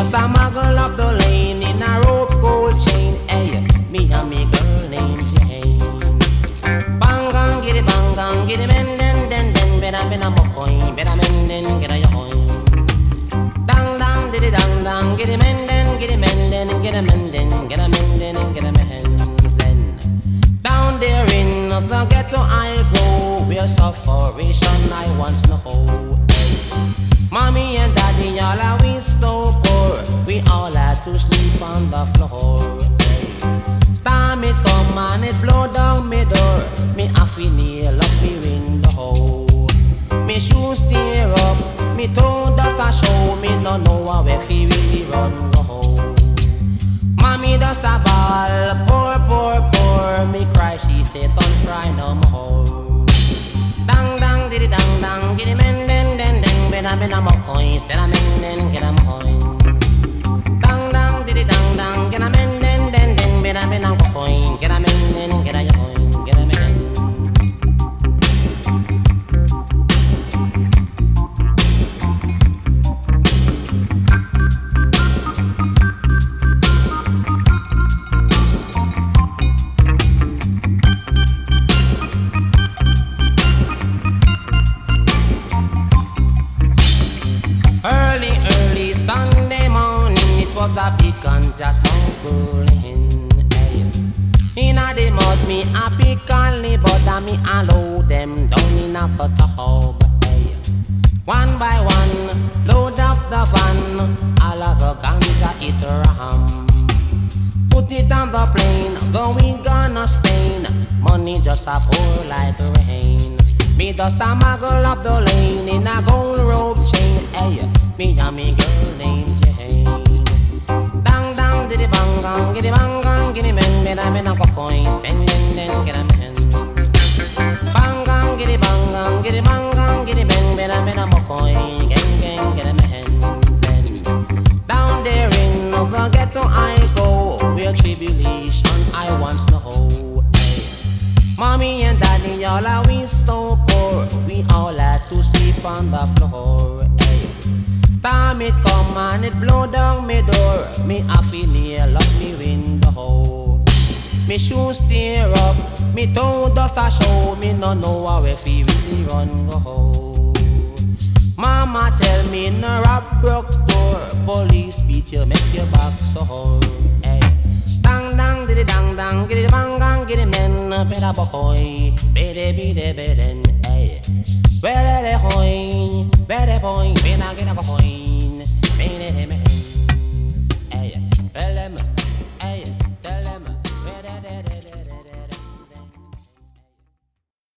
just a muggle up the lane in a rope gold chain. Hey, me and me girl named Jane. Bang giddy men den better men a mocoin, better men den get a yoin. Dang diddy dang giddy men den get a men den get a men den get a men den get a men then. Down there in the ghetto I go, where sufferation I once know. Mommy and daddy all are we so poor, we all had to sleep on the floor. Storm it come and it blow down me door, me half in nail up me window. Me shoes tear up, me toe dust a show, me no know where fi really run go. Mommy does a ball, poor, me cry she say don't cry no more. Dang diddy dang, giddy men den better mo coins, then a men den get a coin. Dang diddy dang, get a men den better mo coin, get a men den get a coin, get a men. Early Sunday morning, it was a pecan just hunkling. In a the mud, me a pecan but me a load them down in a tub. One by one, load up the van, all of the ganja it ram. Put it on the plane, going gonna Spain. Money just a pour like rain. Me just a muggle up the lane in a gold rope chain. Hey, me and me girl named Jane. Dang diddy bang giddy men, better men a go coins, then get a men. Bang giddy men, better men a go coin, gang get a men. Then down there in the ghetto I go, where tribulation I once know. Mommy and daddy all are we so poor, we all had to sleep on the floor. Storm it come and it blow down me door, me happy nail up me window. Me shoes tear up, me toe dust a show, me no know where fi really run go. Mama tell me no rob broke store, police beat you make your back sore. Hey. Dang diddy dang, giddy bang giddy men, better boy, better, hey. Better boy, better get a boy.